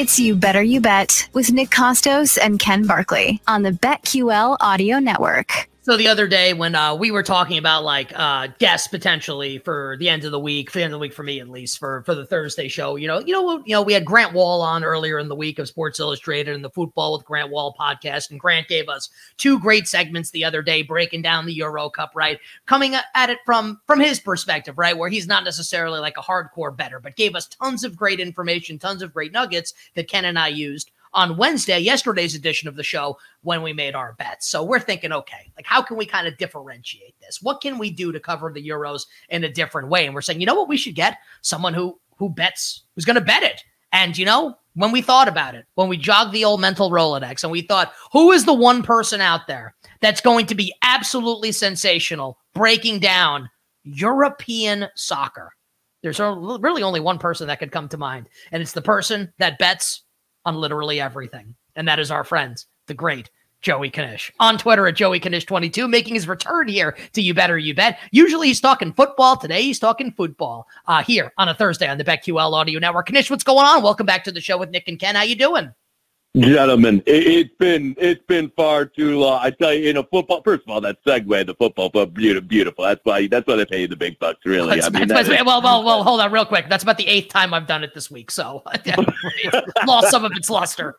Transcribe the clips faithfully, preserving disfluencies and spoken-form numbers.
It's You Better You Bet with Nick Costos and Ken Barkley on the BetQL Audio Network. So the other day when uh, we were talking about like uh, guests potentially for the end of the week, for the end of the week for me at least, for for the Thursday show, you know, you know, you know, we had Grant Wall on earlier in the week of Sports Illustrated and the Football with Grant Wall podcast, and Grant gave us two great segments the other day breaking down the Euro Cup, right, coming at it from from his perspective, right, where he's not necessarily like a hardcore bettor, but gave us tons of great information, tons of great nuggets that Ken and I used on Wednesday, yesterday's edition of the show, when we made our bets. So we're thinking, okay, like how can we kind of differentiate this? What can we do to cover the Euros in a different way? And we're saying, you know what, we should get someone who who bets, who's going to bet it. And, you know, when we thought about it, when we jogged the old mental Rolodex and we thought, who is the one person out there that's going to be absolutely sensational breaking down European soccer? There's really only one person that could come to mind, and it's the person that bets on literally everything. And that is our friend, the great Joey Knish. On Twitter at Joey Knish twenty-two, making his return here to You Better You Bet. Usually he's talking football. Today he's talking football uh, here on a Thursday on the BetQL Audio Network. Knish, what's going on? Welcome back to the show with Nick and Ken. How you doing? Gentlemen, it, it's been it's been far too long. I tell you, you know, football. First of all, that segue, the football, but beautiful, beautiful. That's why that's why they pay you the big bucks, really. That's, I mean, that's, that is, well, well, well. Hold on, real quick. That's about the eighth time I've done it this week, so lost some of its luster.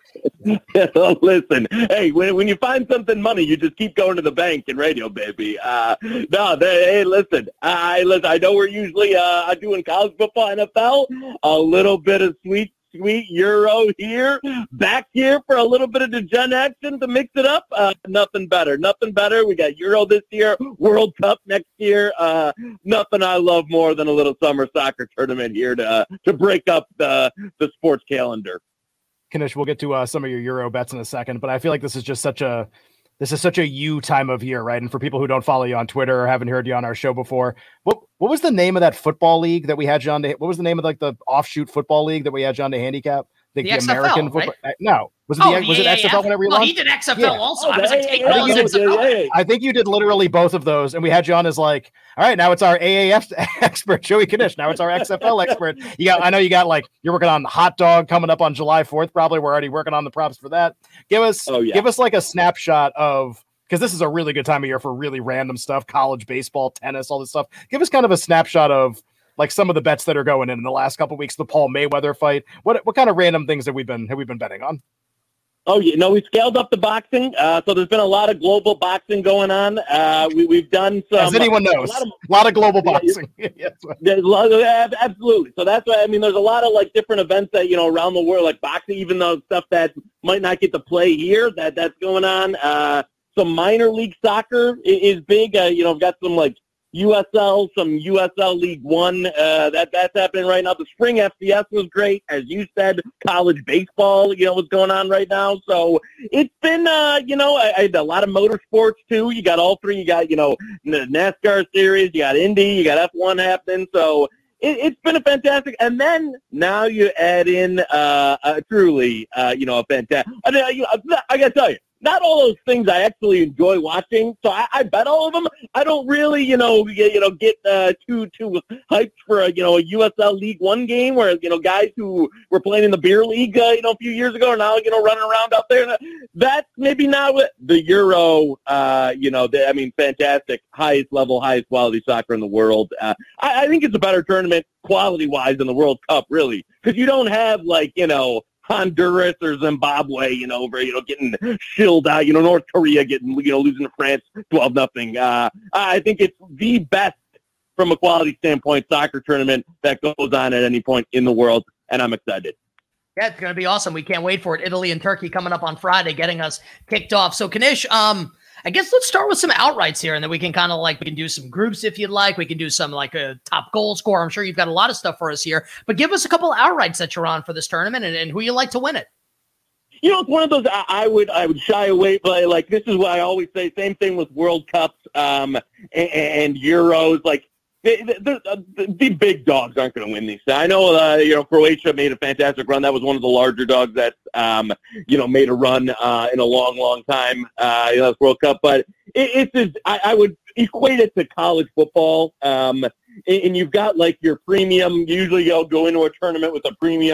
Listen, hey, when when you find something money, you just keep going to the bank in radio, baby. Uh, no, they, hey, listen, I listen. I know we're usually uh, doing college football, N F L, a little bit of sweet. Sweet Euro here, back here for a little bit of the Gen action to mix it up. Uh, nothing better, nothing better. We got Euro this year, World Cup next year. Uh, nothing I love more than a little summer soccer tournament here to uh, to break up the the sports calendar. Knish, we'll get to uh, some of your Euro bets in a second, but I feel like this is just such a this is such a you time of year, right? And for people who don't follow you on Twitter or haven't heard you on our show before, what what was the name of that football league that we had you on to, what was the name of like the offshoot football league that we had you on to handicap? The, the, the X F L, American right? football. No, was it oh, the was yeah, it X F L yeah. whenever you well, launched? he did X F L yeah. also. Oh, I was like, take all his X F L. Yeah, yeah, yeah. I think you did literally both of those, and we had you on as like, all right, now it's our A A F expert, Joey Knish. Now it's our X F L expert. You got, I know you got like you're working on Hot Dog coming up on July fourth. Probably we're already working on the props for that. Give us, oh, yeah. give us like a snapshot of. Because this is a really good time of year for really random stuff, college baseball, tennis, all this stuff. Give us kind of a snapshot of like some of the bets that are going in in the last couple of weeks. The Paul Mayweather fight. What what kind of random things have we been have we been betting on? Oh, you know, we scaled up the boxing, uh, so there's been a lot of global boxing going on. Uh, we, we've done some... As anyone knows, a lot of, a lot of global boxing. yes. There's a lot of, absolutely. So that's why, I mean, there's a lot of, like, different events that, you know, around the world, like boxing, even though stuff that might not get to play here, that that's going on. Uh, some minor league soccer is, is big. Uh, you know, we've got some, like, U S L, some U S L League One. Uh, that that's happening right now. The spring F C S was great, as you said. College baseball, you know, what's going on right now. So it's been, uh, you know, I, I had a lot of motorsports too. You got all three. You got, you know, the NASCAR series. You got Indy. You got F one happening. So it, it's been a fantastic. And then now you add in uh, uh truly, uh, you know, a fantastic. I, mean, I, I got to tell you. Not all those things I actually enjoy watching, so I, I bet all of them. I don't really, you know, get, you know, get uh, too too hyped for a, you know, a U S L League One game where, you know, guys who were playing in the beer league, uh, you know, a few years ago are now, you know, running around out there. That's maybe not what the Euro, uh, you know, the, I mean, fantastic, highest level, highest quality soccer in the world. Uh, I, I think it's a better tournament quality-wise than the World Cup, really, because you don't have, like, you know, Honduras or Zimbabwe, you know, over, you know, getting shilled out, you know, North Korea getting, you know, losing to France twelve nothing. Uh, I think it's the best from a quality standpoint soccer tournament that goes on at any point in the world, and I'm excited. Yeah, it's going to be awesome. We can't wait for it. Italy and Turkey coming up on Friday, getting us kicked off. So, Knish, um, I guess let's start with some outrights here, and then we can kind of like, we can do some groups if you'd like. We can do some like a top goal score. I'm sure you've got a lot of stuff for us here, but give us a couple of outrights that you're on for this tournament and, and who you like to win it. You know, it's one of those I, I would I would shy away, but like this is what I always say. Same thing with World Cups um, and, and Euros. Like the, the, the, the big dogs aren't going to win these. I know, uh, you know, Croatia made a fantastic run. That was one of the larger dogs that, um, you know, made a run uh, in a long, long time. Uh, you know, this World Cup, but it, it's just, I, I would equate it to college football. Um, and, and you've got like your premium. Usually, you'll go into a tournament with a premium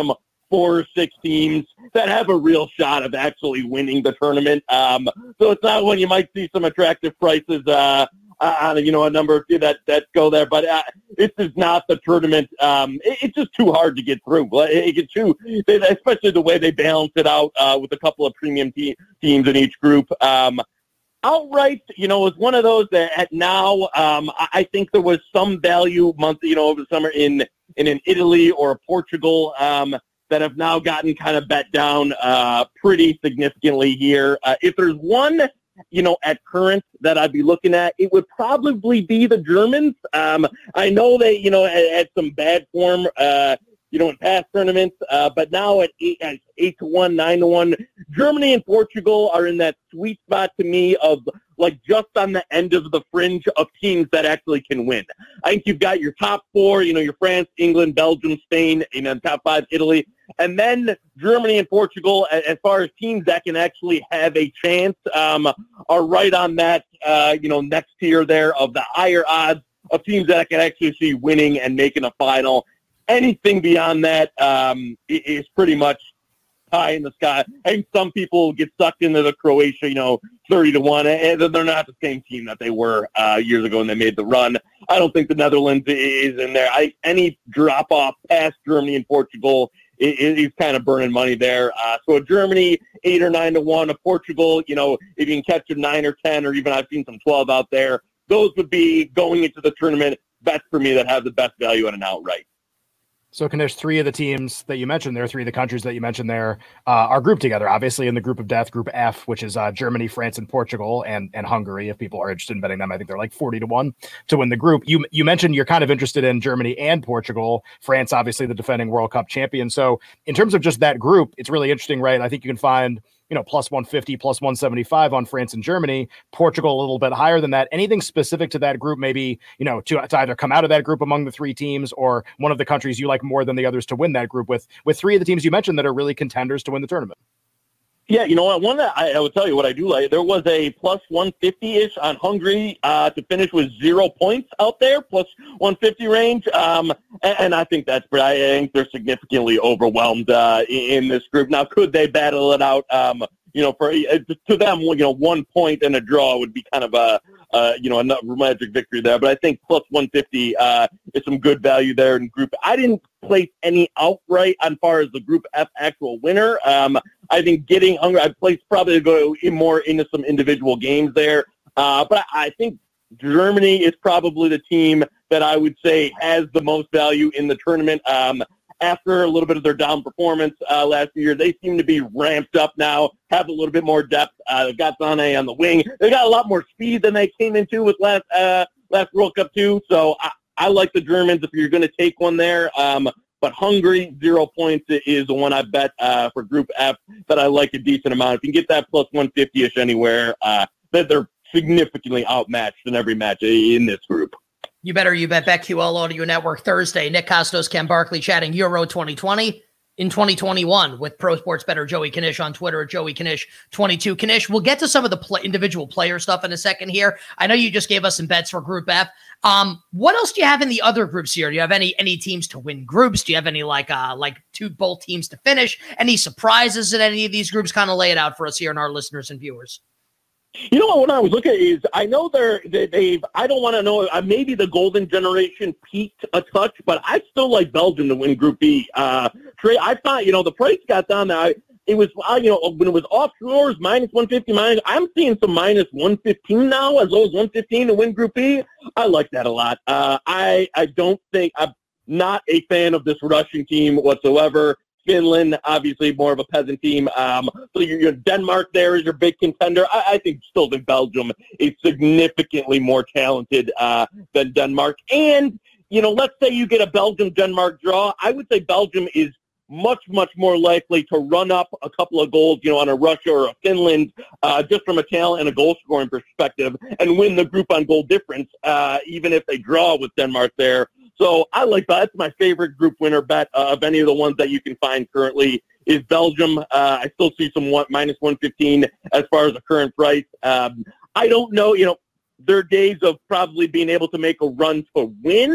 four or six teams that have a real shot of actually winning the tournament. Um, so it's not when you might see some attractive prices uh, on, you know, a number of teams that, that go there. But uh, this is not the tournament. Um, it, it's just too hard to get through. It, it's too, especially the way they balance it out uh, with a couple of premium te- teams in each group. Um, Outright, you know, was one of those that at now, um, I think there was some value month, you know, over the summer in, in an Italy or a Portugal um, that have now gotten kind of bet down uh, pretty significantly here. Uh, if there's one, you know, at current that I'd be looking at, it would probably be the Germans. Um, I know they, you know, had, had some bad form, uh, you know, in past tournaments, uh, but now at eight, at eight to one, nine to one, Germany and Portugal are in that sweet spot to me of like just on the end of the fringe of teams that actually can win. I think you've got your top four, you know, your France, England, Belgium, Spain, and then top five, Italy, and then Germany and Portugal, as far as teams that can actually have a chance, um, are right on that, uh, you know, next tier there of the higher odds of teams that I can actually see winning and making a final. Anything beyond that um, is pretty much high in the sky. I think some people get sucked into the Croatia, you know, thirty to one, and they're not the same team that they were uh, years ago when they made the run. I don't think the Netherlands is in there. I any drop off past Germany and Portugal is, is kind of burning money there. Uh, so Germany eight or nine to one, a Portugal, you know, if you can catch a nine or ten, or even I've seen some twelve out there. Those would be going into the tournament bets for me that have the best value on an outright. So, Kanish, three of the teams that you mentioned there, three of the countries that you mentioned there, uh, are grouped together, obviously, in the group of death, Group F, which is uh, Germany, France, and Portugal, and and Hungary. If people are interested in betting them, I think they're like forty to one to win the group. You you mentioned you're kind of interested in Germany and Portugal. France, obviously, the defending World Cup champion. So, in terms of just that group, it's really interesting, right? I think you can find, you know, plus one fifty, plus one seventy-five on France and Germany, Portugal a little bit higher than that. Anything specific to that group, maybe, you know, to, to either come out of that group among the three teams or one of the countries you like more than the others to win that group with, with three of the teams you mentioned that are really contenders to win the tournament? Yeah, you know what? One that I, I would tell you what I do like. There was a plus one fifty-ish on Hungary uh, to finish with zero points out there, plus one fifty range. Um, and, and I think that's, I think they're significantly overwhelmed uh, in, in this group. Now, could they battle it out? Um, you know, for to them, you know, one point and a draw would be kind of a, uh, you know, a magic victory there. But I think plus one fifty uh, is some good value there in group. I didn't place any outright as far as the Group F actual winner. Um, I think getting Hungary, I'd place probably to go in more into some individual games there. Uh, but I think Germany is probably the team that I would say has the most value in the tournament. Um, after a little bit of their down performance uh, last year, they seem to be ramped up now, have a little bit more depth. Uh, they've got Sané on the wing. They've got a lot more speed than they came into with last uh, last World Cup too. So I, I like the Germans if you're going to take one there. Um, but Hungary, zero points is the one I bet uh, for Group F that I like a decent amount. If you can get that plus one fifty-ish anywhere, uh, that they're significantly outmatched in every match in this group. You better you bet BetQL Audio Network Thursday. Nick Kostos, Ken Barkley chatting Euro twenty twenty in twenty twenty-one with pro sports bettor Joey Kanish on Twitter at Joey Kanish twenty-two. Kanish, we'll get to some of the play, individual player stuff in a second here. I know you just gave us some bets for Group F. Um, what else do you have in the other groups here? Do you have any any teams to win groups? Do you have any like uh like two both teams to finish? Any surprises in any of these groups? Kind of lay it out for us here and our listeners and viewers. You know what, when I was looking at is, I know they're, they, they've, I don't want to know, uh, maybe the golden generation peaked a touch, but I still like Belgium to win Group B. Uh, Trey, I thought, you know, the price got down there. I, it was, uh, you know, when it was offshores, minus one fifty, minus, I'm seeing some minus one fifteen now, as low as one fifteen to win Group B. I like that a lot. Uh, I, I don't think, I'm not a fan of this Russian team whatsoever. Finland, obviously more of a peasant team. Um, so your, your Denmark there is your big contender. I, I think still think Belgium is significantly more talented uh, than Denmark. And, you know, let's say you get a Belgium-Denmark draw. I would say Belgium is much, much more likely to run up a couple of goals, you know, on a Russia or a Finland, uh, just from a talent and a goal-scoring perspective, and win the group on goal difference, uh, even if they draw with Denmark there. So I like that. That's my favorite group winner bet uh, of any of the ones that you can find currently is Belgium. Uh, I still see some one, minus one fifteen as far as the current price. Um, I don't know, you know, their days of probably being able to make a run to win.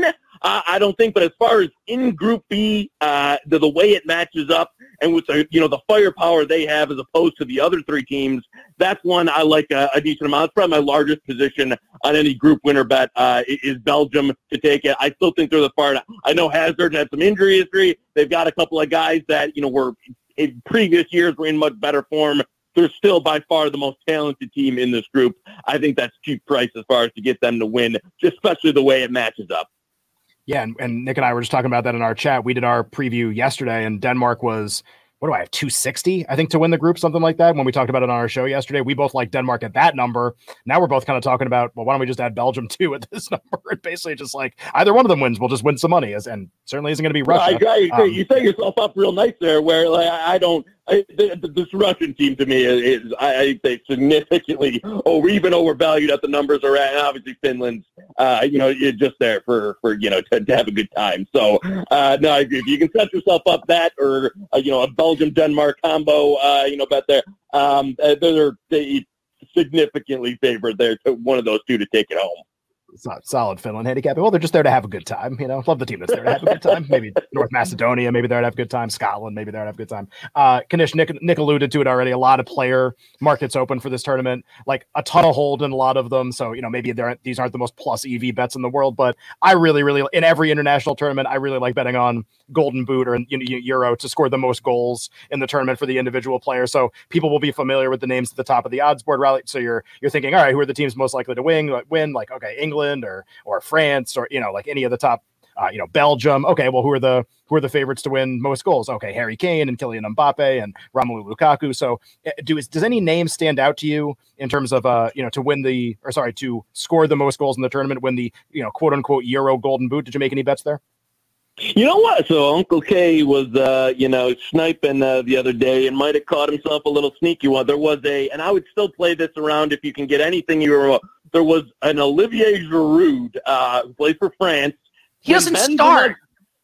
uh, I don't think. But as far as in Group B, uh, the, the way it matches up and with the, you know, the firepower they have as opposed to the other three teams, that's one I like a, a decent amount. It's probably my largest position on any group winner bet uh, is Belgium to take it. I still think they're the part. I know Hazard had some injury history. They've got a couple of guys that, you know, were in previous years were in much better form. They're still by far the most talented team in this group. I think that's cheap price as far as to get them to win, especially the way it matches up. Yeah, and, and Nick and I were just talking about that in our chat. We did our preview yesterday, and Denmark was, what do I have, two sixty, I think, to win the group, something like that. When we talked about it on our show yesterday, we both like Denmark at that number. Now we're both kind of talking about, well, why don't we just add Belgium too at this number? And basically just like either one of them wins, we'll just win some money. As, and certainly isn't going to be Russia. No, I agree. Um, you set yourself up real nice there where like, I don't I, the, the, this Russian team to me is, is I, I think they significantly over, even overvalued at the numbers are at. And obviously Finland's, uh, you know, you're just there for, for you know, to, to have a good time. So, uh, no, I agree. If you can set yourself up that or, uh, you know, a Belgium-Denmark combo, uh, you know, bet there, um, they're they significantly favored there to one of those two to take it home. It's not solid Finland handicap. Well, they're just there to have a good time. You know, love the team that's there to have a good time. Maybe North Macedonia, maybe they're to have a good time. Scotland, maybe they're to have a good time. Uh, Kanish, Nick, Nick alluded to it already. A lot of player markets open for this tournament, like a ton of hold in a lot of them. So, you know, maybe they're, these aren't the most plus E V bets in the world, but I really, really, in every international tournament, I really like betting on Golden Boot or you know, Euro to score the most goals in the tournament for the individual player. So people will be familiar with the names at the top of the odds board rally. So you're, you're thinking, all right, who are the teams most likely to win? Win like, okay, England or, or France or, you know, like any of the top, uh, you know, Belgium. Okay. Well, who are the, who are the favorites to win most goals? Okay. Harry Kane and Kylian Mbappe and Romelu Lukaku. So do, does any name stand out to you in terms of, uh, you know, to win the, or sorry, to score the most goals in the tournament, win the, you know, quote unquote Euro Golden Boot? Did you make any bets there? You know what? So Uncle K was, uh, you know, sniping uh, the other day and might have caught himself a little sneaky one. There was a, and I would still play this around if you can get anything Euro. There was an Olivier Giroud uh, who plays for France. He doesn't Benzema, start.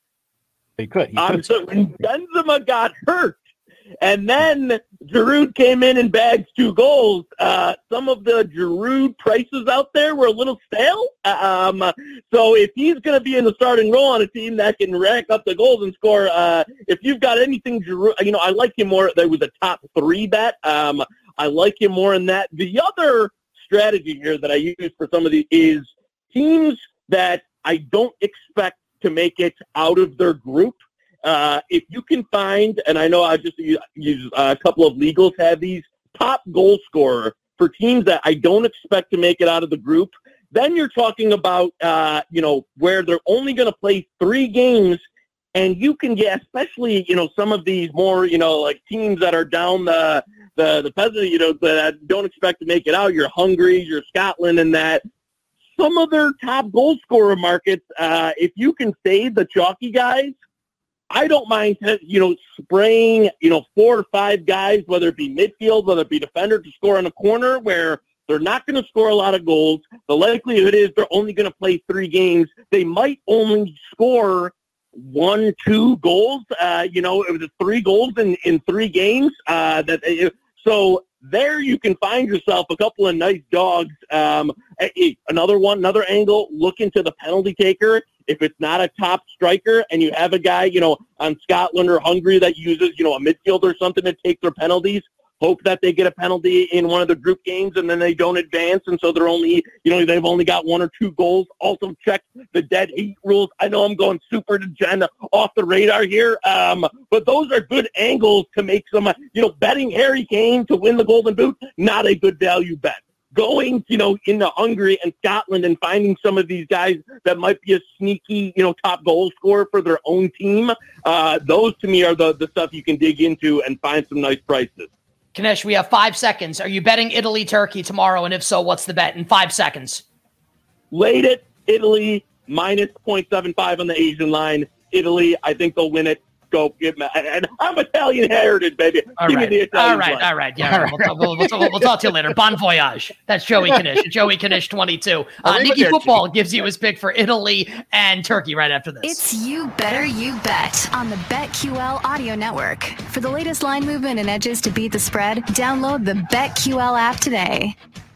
He could. He um, could. So when Benzema got hurt, and then Giroud came in and bagged two goals, uh, some of the Giroud prices out there were a little stale. Um, so if he's going to be in the starting role on a team that can rack up the goals and score, uh, if you've got anything Giroud, you know, I like him more. There was a top three bet. Um, I like him more in that. The other strategy here that I use for some of these is teams that I don't expect to make it out of their group. Uh, if you can find, and I know I just use, use uh, a couple of legals have these top goal scorer for teams that I don't expect to make it out of the group, then you're talking about, uh, you know, where they're only going to play three games, and you can get, especially, you know, some of these more, you know, like teams that are down the the the peasant, you know, that don't expect to make it out. Your Hungary, your Scotland, and that. Some of their top goal scorer markets, uh, if you can save the chalky guys, I don't mind, you know, spraying, you know, four or five guys, whether it be midfield, whether it be defender, to score in a corner where they're not going to score a lot of goals. The likelihood is they're only going to play three games. They might only score one, two goals. Uh, you know, it was three goals in, in three games. Uh, that they, so there you can find yourself a couple of nice dogs. Um, another one, another angle, look into the penalty taker. If it's not a top striker and you have a guy, you know, on Scotland or Hungary that uses, you know, a midfielder or something to take their penalties, hope that they get a penalty in one of the group games and then they don't advance. And so they're only, you know, they've only got one or two goals. Also check the dead heat rules. I know I'm going super agenda off the radar here, um, but those are good angles to make some, you know, betting Harry Kane to win the Golden Boot, not a good value bet. Going, you know, into Hungary and Scotland and finding some of these guys that might be a sneaky, you know, top goal scorer for their own team, uh, those to me are the, the stuff you can dig into and find some nice prices. Kanish, we have five seconds. Are you betting Italy, Turkey tomorrow? And if so, what's the bet in five seconds? Laid it, Italy, minus zero point seven five on the Asian line. Italy, I think they'll win it. Go get me. And I'm Italian heritage, baby. All Give right. me the Italian all right. line. All right. Yeah. All right. We'll, we'll, we'll, we'll, we'll talk to you later. Bon voyage. That's Joey Kanish. Joey Kanish twenty-two. Uh, Nikki Football gives you his pick for Italy and Turkey right after this. It's You Better You Bet on the BetQL audio network. For the latest line movement and edges to beat the spread, download the BetQL app today.